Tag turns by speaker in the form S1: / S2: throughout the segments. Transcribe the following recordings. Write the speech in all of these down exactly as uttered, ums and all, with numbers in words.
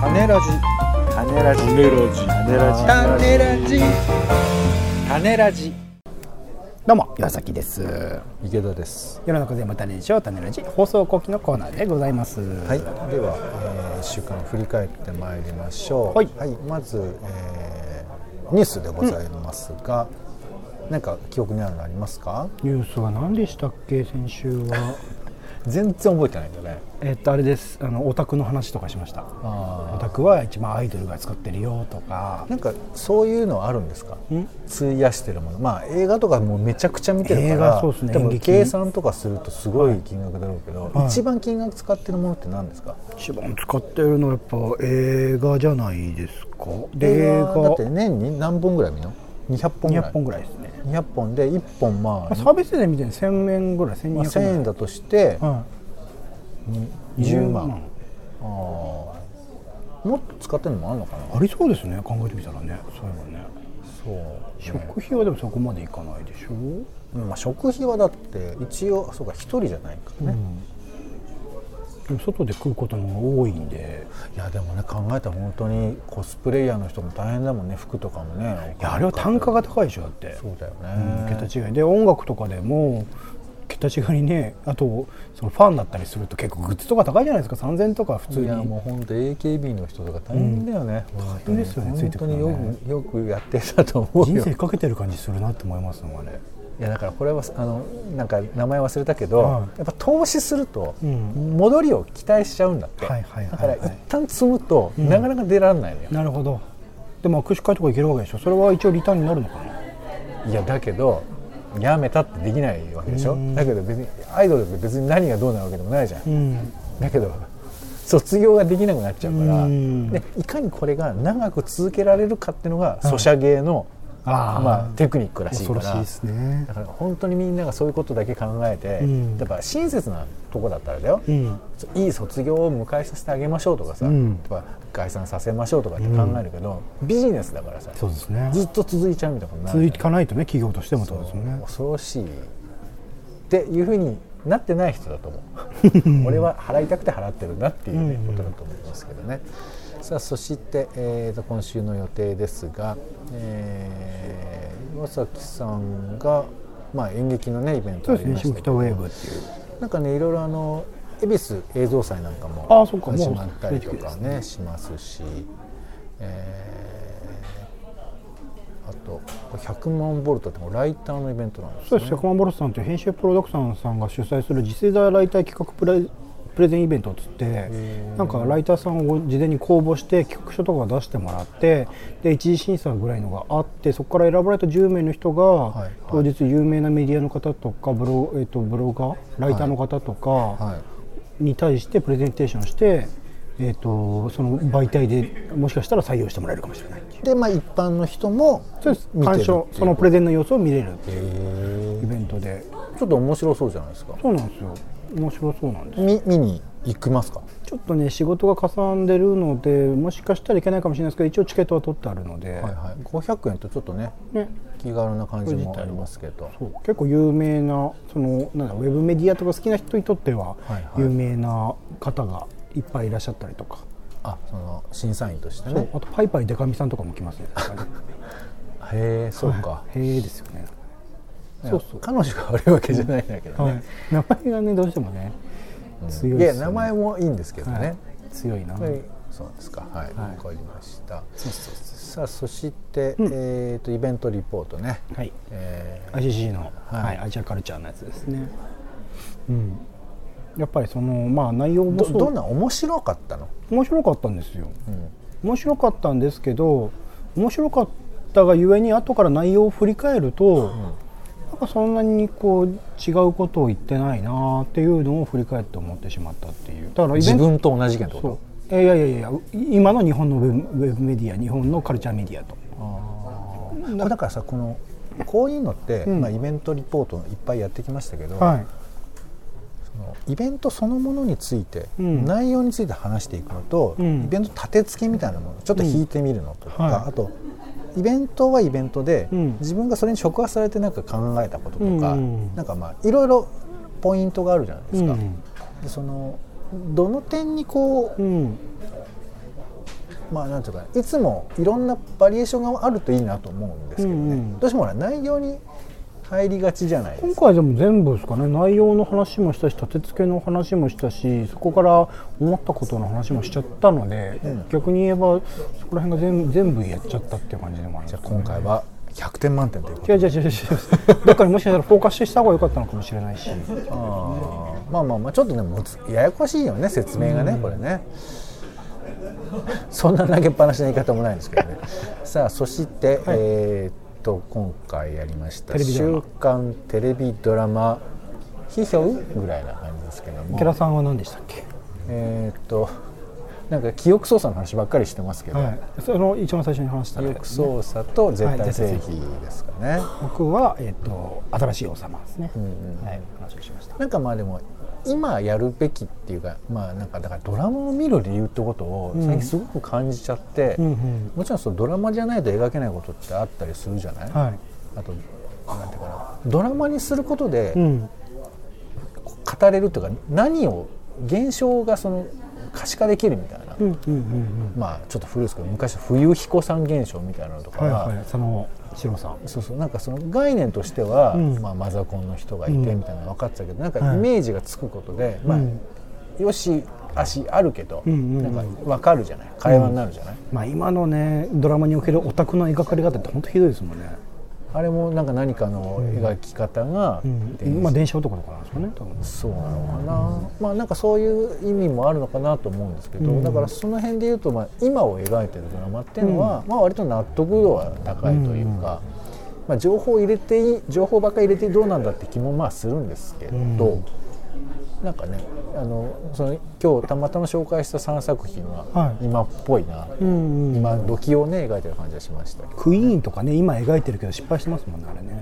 S1: 種ラジ種ラジ
S2: 種ラジ
S1: 種ラジ種ラジ種ラジ。
S3: どうも岩崎です。
S1: 池田です。
S3: 世の中全部種にしよう種ラジ放送後期のコーナーでございます。
S1: はい、では、えー、いっしゅうかん振り返ってまいりましょう。
S3: はい、
S1: はい、まず、えー、ニュースでございますが、うん、何か記憶にあるのありますか？
S3: ニュースは何でしたっけ？先週は
S1: 全然覚えてないんだね。
S3: えっとあれです、あのオタクの話とかしました。オタクは一番アイドルが作ってるよとか、
S1: なんかそういうのあるんですか？費やしてるもの、まあ映画とかもうめちゃくちゃ見てるから、映画そうですね、多分計算とかするとすごい金額だろうけど、はい、一番金額使ってるものって何ですか？
S3: 一番使ってるのはやっぱ映画じゃないですか。
S1: 映画だって年に何本ぐらい見るの？にひゃっぽんぐらい。
S3: にひゃっぽんぐらいですね。
S1: にひゃっぽんでいっぽん、まあ
S3: サービスで見てせんえんぐらい、せんにひゃくえん、まあ、
S1: せんえんだとして、はい、にじゅうまん。あ、もっと使ってるのもあるのかな。
S3: ありそうですね、考えてみたらね。そういえばね。
S1: そうね、
S3: 食費はでもそこまでいかないでしょ。
S1: うん、まあ、食費はだって一応そうか一人じゃないからね、
S3: うん、でも外で食うことの方が多いんで。
S1: いやでもね、考えたら本当にコスプレイヤーの人も大変だもんね。服とかもね。
S3: いや、あれは単価が高いでしょ。だって
S1: そうだよね、
S3: うん、桁違いで音楽とかでも桁違いにね。あとそのファンだったりすると結構グッズとか高いじゃないですか。さんぜんえんとか普通に。いやも
S1: う本当 エーケービー の人とか大変だよね、
S3: うん、大変ですよね。
S1: 本当によく、よくやってたと思うよ。
S3: 人生かけてる感じするなって思いますもんね。
S1: いやだからこれはあのなんか名前忘れたけど、はい、やっぱ投資すると戻りを期待しちゃうんだって、だから一旦積むとなかなか出られないのよ、
S3: うん、なるほど。でも握手会とか行けるわけでしょ。それは一応リターンになるのかな。
S1: いやだけどやめたってできないわけでしょ。だけど別にアイドルって別に何がどうなわけでもないじゃん、うん、だけど卒業ができなくなっちゃうから、うん、でいかにこれが長く続けられるかっていうのがソシャゲの、はい、あまあ、テクニックらしいから。
S3: 恐ろしいですね。
S1: だから本当にみんながそういうことだけ考えて、うん、やっぱ親切なとこだったらだよ、うん、いい卒業を迎えさせてあげましょうとかさ、うん、解散させましょうとかって考えるけど、うん、ビジネスだからさ、
S3: そうですね、
S1: ずっと続いちゃうみたいなことになる。
S3: 続いていかないとね、企業としてもそうですよね。
S1: 恐ろしいっていうふうになってない人だと思う俺は払いたくて払ってるなっていう、ね、ことだと思いますけどね。さあそして、えー、と今週の予定ですが、えー、岩崎さんが、まあ、演劇の、ね、イベントありましたけど、
S3: ウェーブっていう
S1: なんかね、いろいろあの恵比寿映像祭なんかも始まったりとかねしますし、えー、あとひゃくまんボルトってライターのイベントなんですね。
S3: そうです。ひゃくまんボルトさんという編集プロダクションさんが主催する次世代ライター企画プレプレゼンイベントをつって、なんかライターさんを事前に公募して企画書とか出してもらって、で一次審査ぐらいのがあって、そこから選ばれたじゅうめいの人が、はいはい、当日有名なメディアの方とかブロ、えー、とブロガーライターの方とかに対してプレゼンテーションして、えー、とその媒体でもしかしたら採用してもらえるかもしれない。
S1: で、まあ、一般の人も
S3: 鑑賞、そのプレゼンの様子を見れるっていうイベントで、
S1: ちょっと面白そうじゃないですか。
S3: そうなんですよ。面白そうなんです。
S1: 見, 見に行きますか？
S3: ちょっとね、仕事がかさんでるのでもしかしたらいけないかもしれないですけど、一応チケットは取ってあるので、はいはい、
S1: ごひゃくえんとちょっと ね, ね気軽な感じもありますけど、
S3: そう結構有名なそのなんだウェブメディアとか好きな人にとっては有名な方がいっぱいいらっしゃったりとか、
S1: あ、その審査員としてね。
S3: あとパイパイデカミさんとかも来ますね
S1: へえ、そうか、
S3: はい、へえですよね。
S1: そうそう、彼女が悪いわけじゃないんだけどね、はい、
S3: 名前がねどうしてもね、
S1: うん、強いですよね。いや名前もいいんですけどね、はい、
S3: 強いな。
S1: そうですか、はい、わ、はい、かりました。そうそうそう。さあそして、うん、えー、とイベントリポートね、
S3: はい、えー、アイシーシー の、はいはい、アジアカルチャーのやつですね。うん、やっぱりそのまあ内容もそう
S1: ど, どんな面白かったの？
S3: 面白かったんですよ、うん、面白かったんですけど、面白かったがゆえに後から内容を振り返ると、うん、なんかそんなにこう違うことを言ってないなっていうのを振り返って思ってしまったっていう。だから
S1: 自分と同じ意見ってこと？
S3: いやいやいや、今の日本のウェブメディア、日本のカルチャーメディアと。
S1: あだ, だからさ、このこういうのって、うん、まあ、イベントリポートいっぱいやってきましたけど、はい、そのイベントそのものについて、うん、内容について話していくのと、うん、イベント立て付けみたいなものちょっと引いてみるのとか、うん、はい、あとイベントはイベントで、うん、自分がそれに触発されてなんか考えたこととか、うん、なんかまあいろいろポイントがあるじゃないですか、うん、でそのどの点にこう、うん、 まあなんていうかいつもいろんなバリエーションがあるといいなと思うんですけどね、うんうん、どうしてもほら内容に入りがちじゃないですか。
S3: 今回でも全部ですかね、内容の話もしたし立て付けの話もしたし、そこから思ったことの話もしちゃったので、うん、逆に言えばそこら辺が全部全部やっちゃったっていう感じでもあるんですかね。
S1: じゃあ今回はひゃくてん満点ということで。
S3: 違う違う違う違うどっかにもしかしたらフォーカスした方が良かったのかもしれないし
S1: あまあまあまあちょっとねややこしいよね説明がね、うん、これねそんな投げっぱなしの言い方もないんですけどねさあそして、はい、えー、っと今回やりました週刊テレビドラマ批評ぐらいな感じですけども、
S3: 池田さんは何でしたっけ。
S1: えー、っとなんか記憶操作の話ばっかりしてますけど、はい、
S3: その一番最初に話した、
S1: ね、記憶操作と絶対正義ですかね、はい、
S3: 僕は、えー、と新しい王様ですね、うんうんはい、話をしました。
S1: なんかまあでも今やるべきっていうか、まあなんかだからドラマを見る理由ってことを最近すごく感じちゃって、うんうんうん、もちろんそのドラマじゃないと描けないことってあったりするじゃない、はい、あとなんていうかなドラマにすることで語れるっていうか何を現象がその可視化できるみたいな、うんうんうんうん、まあちょっと古いですけど昔冬彦さん現象みたいなのとか、はいはい、
S3: その白さん
S1: そうそうなんかその概念としては、うんまあ、マザコンの人がいてみたいなの分かってたけど、うん、なんかイメージがつくことで、はいまあ、よしあしあるけど、うんうんうん、なんか分かるじゃない会話になるじゃない、うん
S3: まあ、今のねドラマにおけるオタクの描かれ方って本当ひどいですもんね。
S1: あれもなんか何かの描き方が、
S3: うんうんまあ、電車男とかなんですかね多分。
S1: そうなのかな、うんまあ、なんかそういう意味もあるのかなと思うんですけど、うん、だからその辺でいうと、まあ、今を描いてるドラマっていうのは、うんまあ、割と納得度は高いというか、うんまあ、情報を入れていい情報ばっかり入れてどうなんだって気もまあするんですけど、うん、なんかねあのその今日たまたま紹介したさんさく品は今っぽいな、はい、今時をね描いてる感じがしました。
S3: クイーンとかね今描いてるけど失敗してますもんねあれね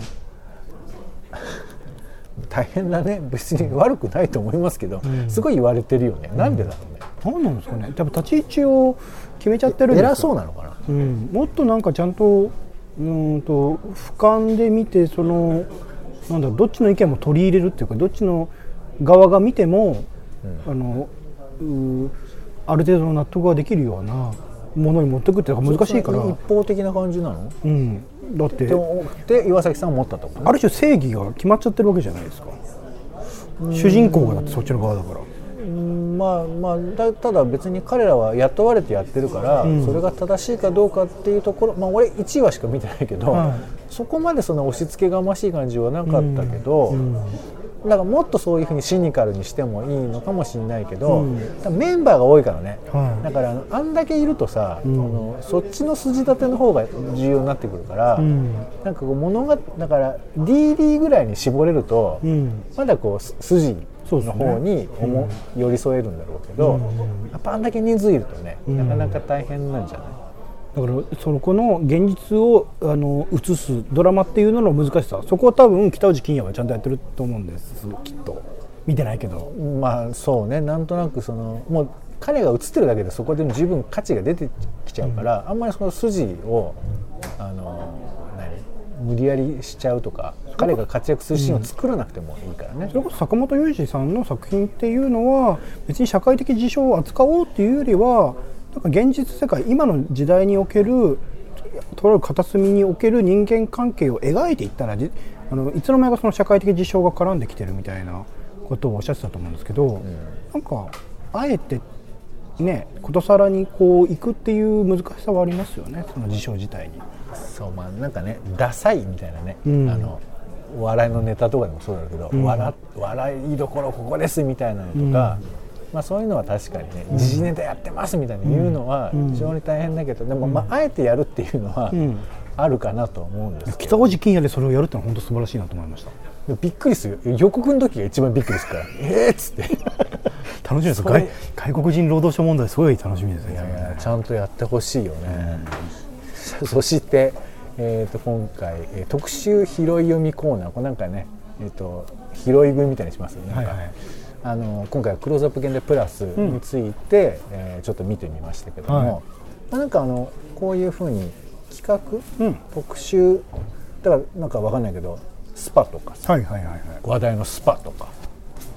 S1: 大変だね別に悪くないと思いますけど、うん、すごい言われてるよね、うん、なんでだろうね。
S3: 何なんですかね。多分立ち位置を決めちゃってるんですよ。
S1: 偉そうなのかな、
S3: うん、もっとなんかちゃんとうんと俯瞰で見てそのなんだろうどっちの意見も取り入れるっていうかどっちの側が見ても、うん、あのうある程度の納得ができるようなものに持っていくっていうのが難しいから。
S1: 一方的な感じなの、
S3: うん、だって
S1: で岩崎さんは思ったと思う、ね、
S3: ある種正義が決まっちゃってるわけじゃないですか。主人公がだってそっちの側だから。
S1: うんまあまあ、だただ別に彼らは雇われてやってるから、うん、それが正しいかどうかっていうところ、まあ、俺いちわしか見てないけど、はい、そこまでその押し付けがましい感じはなかったけど、うんうんだからもっとそういうふうにシニカルにしてもいいのかもしれないけど、うん、メンバーが多いからね、はい、だから あ, あんだけいるとさ、うん、あのそっちの筋立ての方が重要になってくるから、うん、なんかこう物がだから ディーディー ぐらいに絞れると、うん、まだこう筋の方に思、ねうん、寄り添えるんだろうけど、うん、やっぱあんだけ人数いるとね、うん、なかなか大変なんじゃない。
S3: だからそのこの現実をあの映すドラマっていうのの難しさ、そこは多分北内金也はちゃんとやってると思うんですきっと。見てないけど
S1: まあそうねなんとなくそのもう彼が映ってるだけでそこでも十分価値が出てきちゃうから、うん、あんまりその筋をあの何無理やりしちゃうとか彼が活躍するシーンを作らなくてもいいからね、うん、
S3: それこそ坂本雄二さんの作品っていうのは別に社会的事象を扱おうっていうよりはなんか現実世界今の時代におけるとある片隅における人間関係を描いていったらあのいつの間にかその社会的事象が絡んできてるみたいなことをおっしゃってたと思うんですけど、うん、なんかあえてねことさらにこう行くっていう難しさはありますよねその事象自体に。
S1: そうまあなんかねダサいみたいなね、うん、あの笑いのネタとかでもそうだけど、うん、笑, 笑いどころここですみたいなのとか、うんまあ、そういうのは確かにね時事ネタやってますみたいに言うのは非常に大変だけど、でも、まあ、あえてやるっていうのはあるかなと思うんですけど、
S3: 北大路欣也でそれをやるってのは本当素晴らしいなと思いました。
S1: びっくりする予告の時が一番びっくりするからえーっつって
S3: 楽しみです。 外, 外国人労働者問題すごい楽しみですね。
S1: いやいやちゃんとやってほしいよね、うん、そして、えー、と今回、えー、特集拾い読みコーナーこれなんかね、えー、と拾い食いみたいにしますよね。なんか、はいはい、あの今回はクローズアップ現代プラスについて、うんえー、ちょっと見てみましたけども、はいまあ、なんかあのこういうふうに企画、うん、特集だからなんかわかんないけどスパとかさ、はいはいはいはい、話題のスパとか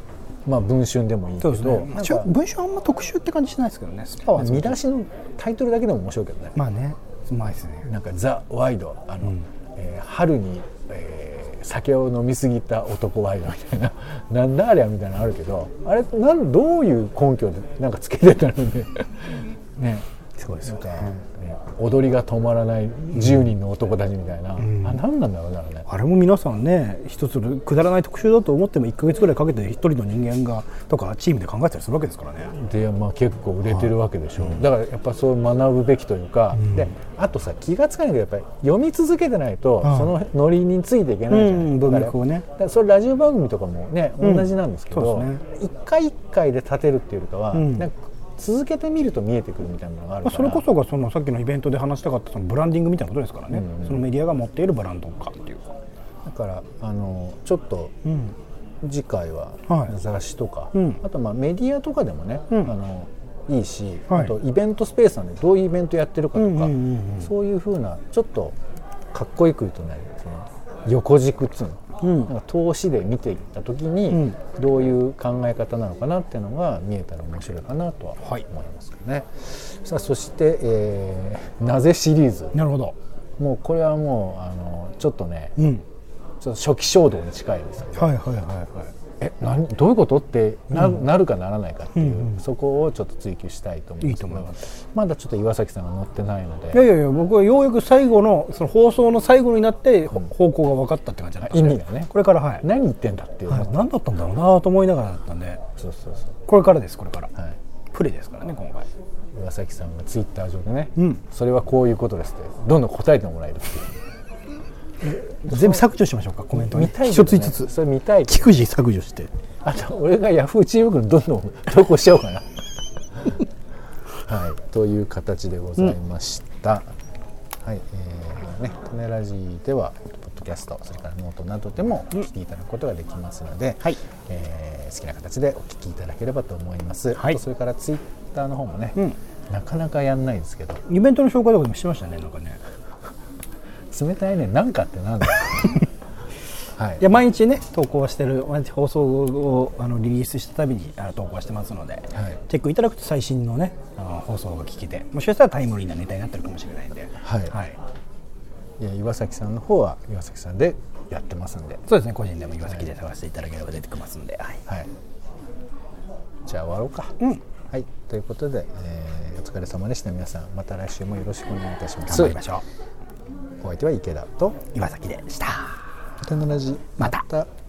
S1: まあ文春でもいいけど、
S3: ね、なんか文春あんま特集って感じしないですけどね。スパは
S1: 見出しのタイトルだけでも面白いけどね。
S3: まあね、うまいですね。
S1: なんかザ・ワイド、あの、うん、えー、春に、えー、酒を飲みすぎた男ワイドみたいななんだあれやみたいなのあるけど、あれなんどういう根拠でなんかつけてたのでね、
S3: すごいですよね。
S1: 踊りが止まらないじゅうにんの男たちみたいな、うん、あ、何なんだろうね、
S3: あれも皆さんね、一つくだらない特集だと思ってもいっかげつぐらいかけて一人の人間がとかチームで考えたりするわけですからね。
S1: で、まあ、結構売れてるわけでしょう、はい、だからやっぱそう学ぶべきというか、うん、であとさ、気がつかないけどやっぱり読み続けてないと、うん、そのノリについていけないじゃない、うん、
S3: 文脈をね。
S1: だからそれラジオ番組とかもね、同じなんですけど、うんね、いっかいいっかいで立てるっていうよりかは、うん、なんか続けてみると見えてくるみたいなのがあるから、
S3: それこそがそのさっきのイベントで話したかったそのブランディングみたいなことですからね、うんうん、そのメディアが持っているブランドかっていうか、
S1: だからあのちょっと、うん、次回は雑誌とか、はい、あとまあメディアとかでもね、うん、あのいいし、はい、あとイベントスペースなんでどういうイベントやってるかとか、うんうんうんうん、そういう風なちょっとかっこよく言うとね、その横軸っつうの、うん、なんか投資で見ていった時にどういう考え方なのかなっていうのが見えたら面白いかなとは思いますけどね、はい、さあそして、えー、なぜシリーズ、
S3: なるほど、
S1: もうこれはもうあのちょっとね、うん、ちょっと初期衝動に近いですけど、
S3: はいはいはいはい、
S1: え何どういうことってな、うん、なるかならないかっていう、うんうん、そこをちょっと追求したいと思いますけど、いいと思います。まだちょっと岩崎さんが乗ってないので、
S3: いやいやいや、僕はようやく最後のその放送の最後になって方向が分かったって感じだったんで、
S1: 意味がね、
S3: これから、はい、
S1: 何言ってんだっていう、はい、
S3: 何だったんだろうなと思いながらだったんで、
S1: そうそうそう、
S3: これからです、これから、はい、プレイですからね今回。
S1: 岩崎さんがツイッター上でね、うん、それはこういうことですってどんどん答えてもらえるっていう
S3: 全部削除しましょうか、コメントに
S1: 見たい、ね、
S3: 一つ一つ
S1: それ見たい、
S3: 聞く字削除して、
S1: あと俺がヤフー知恵袋にどんどん投稿しちゃおうかなはい、という形でございました、うん、はい、えーね、種ラジではポッドキャスト、それからノートなどでもお聞きいただくことができますので、うん、はい、えー、好きな形でお聞きいただければと思います、はい、それからツイッターの方もね、うん、なかなかやんないですけど、
S3: イベントの紹介とかでもしてましたね、なんかね
S1: 冷たいね、なんかってなんだはい、
S3: いや毎日ね投稿してる、毎日放送をあのリリースしたたびにあの投稿してますので、はい、チェックいただくと最新のねあの放送が聞けて、もしかしたらタイムリーなネタになってるかもしれないんで、はいはい、い
S1: や岩崎さんの方は岩崎さんでやってますんで、
S3: そうですね、個人でも岩崎で探していただければ出てきますんで、はいはい、
S1: じゃあ終わろうか、うん、はい、ということで、えー、お疲れ様でした。皆さんまた来週もよろしくお願いいたします。
S3: 頑張りましょう。
S1: お相手は池田と
S3: 岩崎でした。
S1: 種ラジ、
S3: また。
S1: また